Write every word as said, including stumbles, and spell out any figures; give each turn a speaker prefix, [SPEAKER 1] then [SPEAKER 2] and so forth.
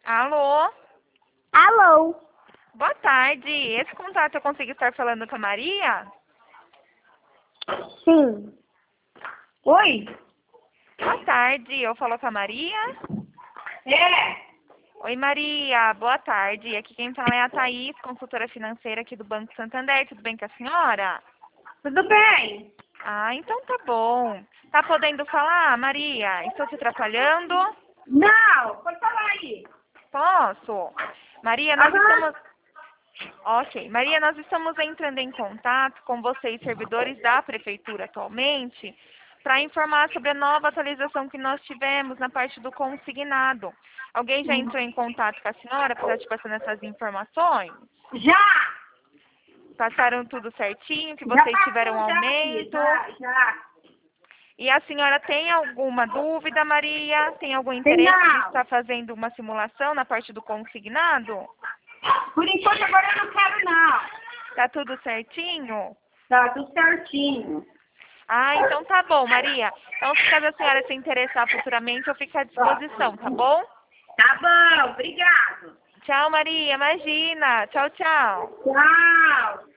[SPEAKER 1] Alô?
[SPEAKER 2] Alô?
[SPEAKER 1] Boa tarde. Esse contato eu consigo estar falando com a Maria?
[SPEAKER 2] Sim. Oi?
[SPEAKER 1] Boa tarde. Eu falo com a Maria?
[SPEAKER 2] É.
[SPEAKER 1] Oi, Maria. Boa tarde. Aqui quem fala é a Thaís, consultora financeira aqui do Banco Santander. Tudo bem com a senhora?
[SPEAKER 2] Tudo bem?
[SPEAKER 1] Ah, então tá bom. Tá podendo falar, Maria? Estou te atrapalhando?
[SPEAKER 2] Não, pode falar aí.
[SPEAKER 1] Posso? Maria, nós
[SPEAKER 2] Aham.
[SPEAKER 1] estamos... Ok. Maria, nós estamos entrando em contato com vocês, servidores da Prefeitura, atualmente, para informar sobre a nova atualização que nós tivemos na parte do consignado. Alguém já entrou em contato com a senhora para estar te passando essas informações?
[SPEAKER 2] Já!
[SPEAKER 1] Passaram tudo certinho, que
[SPEAKER 2] Já
[SPEAKER 1] vocês tiveram um
[SPEAKER 2] passou já, filha.
[SPEAKER 1] aumento?
[SPEAKER 2] Já, já.
[SPEAKER 1] E a senhora tem alguma dúvida, Maria? Tem algum
[SPEAKER 2] Tem
[SPEAKER 1] interesse de
[SPEAKER 2] não.
[SPEAKER 1] estar fazendo uma simulação na parte do consignado?
[SPEAKER 2] Por enquanto agora eu não quero não.
[SPEAKER 1] Tá tudo certinho?
[SPEAKER 2] Tá tudo certinho.
[SPEAKER 1] Ah, então tá bom, Maria. Então, se caso a senhora se interessar futuramente, eu fico à disposição, tá bom?
[SPEAKER 2] Tá bom, obrigado.
[SPEAKER 1] Tchau, Maria. Imagina. Tchau, tchau.
[SPEAKER 2] Tchau.